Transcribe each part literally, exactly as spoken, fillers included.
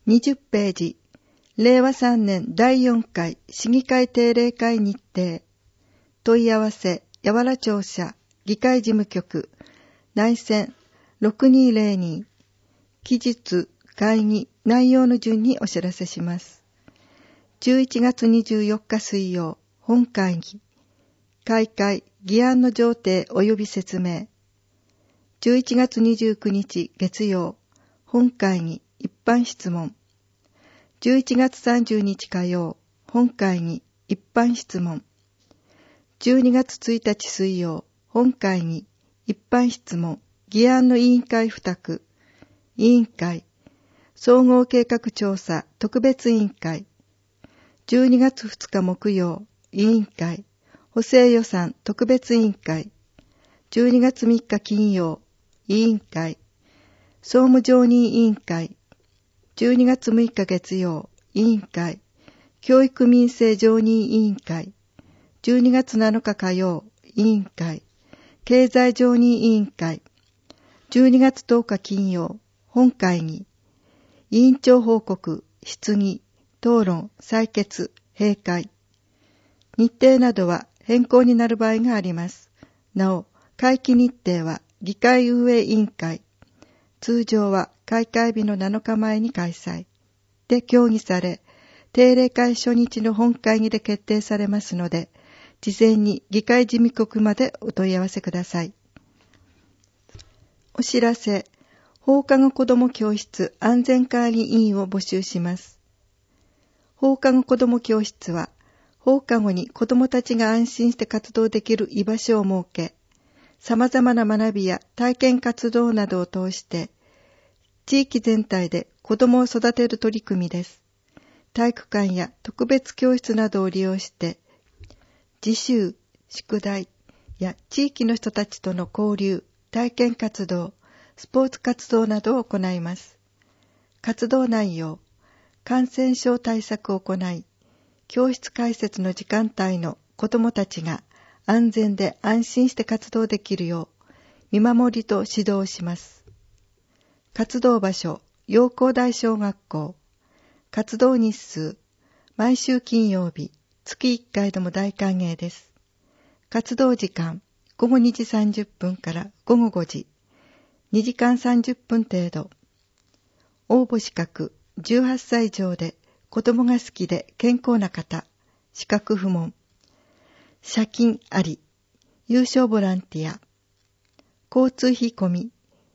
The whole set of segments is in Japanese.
にじゅっページ、れいわさんねんだいよんかい市議会定例会日程。問い合わせ、八原庁舎、議会事務局、内線ろくにーぜろに、期日、会議、内容の順にお知らせします。じゅういちがつにじゅうよっか水曜、本会議。開会、議案の上程及び説明。じゅういちがつにじゅうくにち月曜、本会議、一般質問。じゅういちがつさんじゅうにち火曜、本会議、一般質問。じゅうにがつついたち水曜、本会議、一般質問、議案の委員会付託、委員会、総合計画調査特別委員会。じゅうにがつふつか木曜、委員会、補正予算特別委員会。じゅうにがつみっか金曜、委員会、総務常任委員会。じゅうにがつむいか月曜、委員会、教育民生常任委員会。じゅうにがつなのか火曜、委員会、経済常任委員会。じゅうにがつとおか金曜、本会議、委員長報告、質疑、討論、採決、閉会。日程などは変更になる場合があります。なお、会期日程は議会運営委員会、通常は開会日のなのかまえに開催で協議され、定例会初日の本会議で決定されますので、事前に議会事務局までお問い合わせください。お知らせ、放課後子ども教室安全管理委員を募集します。放課後子ども教室は、放課後に子どもたちが安心して活動できる居場所を設け、様々な学びや体験活動などを通して、地域全体で子どもを育てる取り組みです。体育館や特別教室などを利用して、自習、宿題や地域の人たちとの交流、体験活動、スポーツ活動などを行います。活動内容、感染症対策を行い、教室開設の時間帯の子どもたちが安全で安心して活動できるよう、見守りと指導をします。活動場所、陽光台小学校。活動日数、毎週金曜日、月いっかいでも大歓迎です。活動時間、ごごにじさんじゅっぷんからごごごじ、にじかんさんじゅっぷん程度。応募資格、じゅうはっさい以上で子供が好きで健康な方、資格不問。借金あり、有償ボランティア、交通費込み。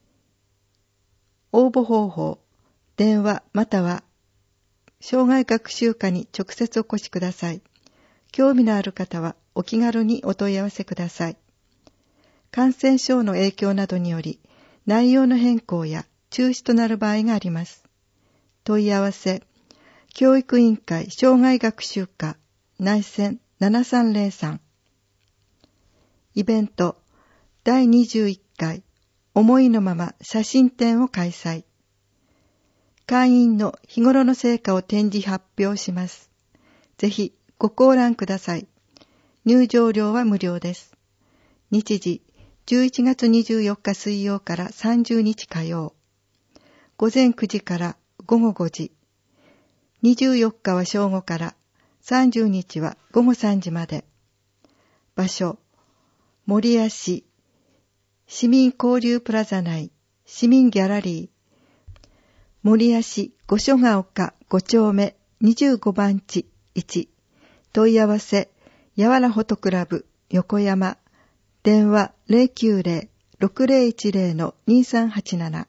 応募方法、電話または障害学習課に直接お越しください。興味のある方はお気軽にお問い合わせください。感染症の影響などにより内容の変更や中止となる場合があります。問い合わせ、教育委員会障害学習課内線ななさんぜろさん。イベントだいにじゅういっかい思いのまま写真展を開催。会員の日頃の成果を展示発表します。ぜひご観覧ください。入場料は無料です。日時じゅういちがつにじゅうよっか水曜からさんじゅうにち火曜。午前くじからごごごじ。にじゅうよっかは正午からさんじゅうにちはごごさんじまで。場所、守谷市市民交流プラザ内市民ギャラリー、守谷市五所ヶ丘ごちょうめにじゅうごばんちいち。問い合わせ、やわらフォトクラブ横山。電話 ゼロきゅうゼロ ろくゼロいちゼロ にさんはちなな。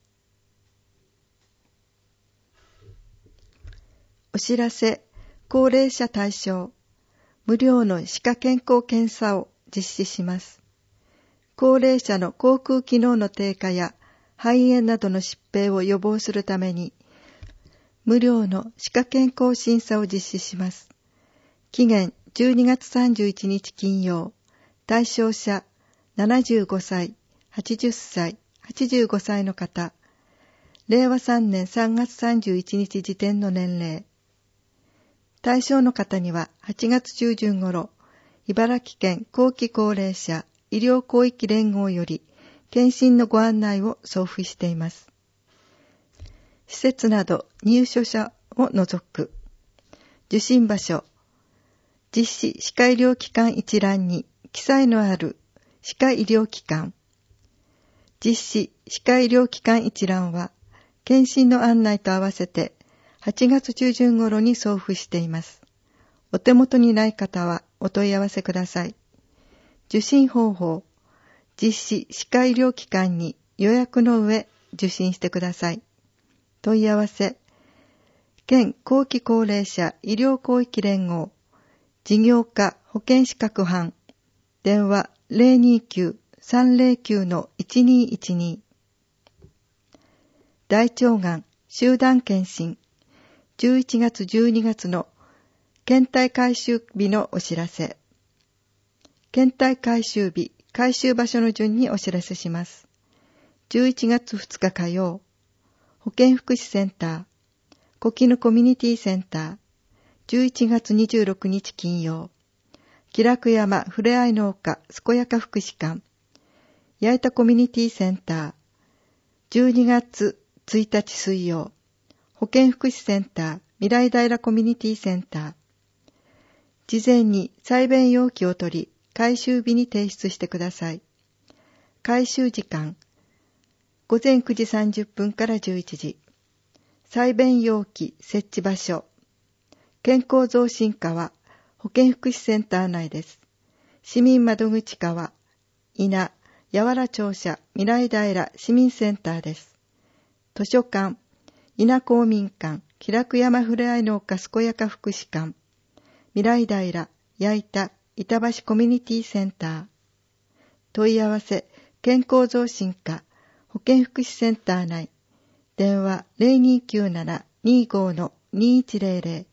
お知らせ、高齢者対象、無料の歯科健康検査を実施します。高齢者の口腔機能の低下や肺炎などの疾病を予防するために、無料の歯科健康審査を実施します。期限じゅうにがつさんじゅういちにち金曜、対象者ななじゅうごさい、はちじゅっさい、はちじゅうごさいの方、れいわさんねんさんがつさんじゅういちにち時点の年齢。対象の方にははちがつ中旬頃、茨城県後期高齢者医療広域連合より検診のご案内を送付しています。 施設など入所者を除く。受診場所、実施歯科医療機関一覧に記載のある歯科医療機関。実施歯科医療機関一覧は、検診の案内と合わせてはちがつ中旬頃に送付しています。お手元にない方はお問い合わせください。受診方法、実施歯科医療機関に予約の上受診してください。問い合わせ、県後期高齢者医療広域連合、事業課保健資格班、電話 ゼロにきゅう さんゼロきゅう のいちにいちに。大腸がん集団検診、じゅういちがつじゅうにがつの検体回収日のお知らせ。検体回収日、回収場所の順にお知らせします。じゅういちがつふつか火曜、保健福祉センター、小絹コミュニティセンター、じゅういちがつにじゅうろくにち金曜、気楽山ふれあい農家健やか福祉館、八重田コミュニティセンター、じゅうにがつついたち水曜、保健福祉センター、未来平コミュニティセンター。事前に採便要記を取り、回収日に提出してください。回収時間、ごぜんくじさんじゅっぷんからじゅういちじ。採便要記設置場所、健康増進課は保健福祉センター内です。市民窓口課は稲、八原庁舎未来平市民センターです。図書館、稲公民館、気楽山ふれあい農家健やか福祉館、未来平、八重田、板橋コミュニティセンター。問い合わせ、健康増進課、保健福祉センター内、電話 ゼロにきゅうなな にじゅうご のにいちゼロゼロ。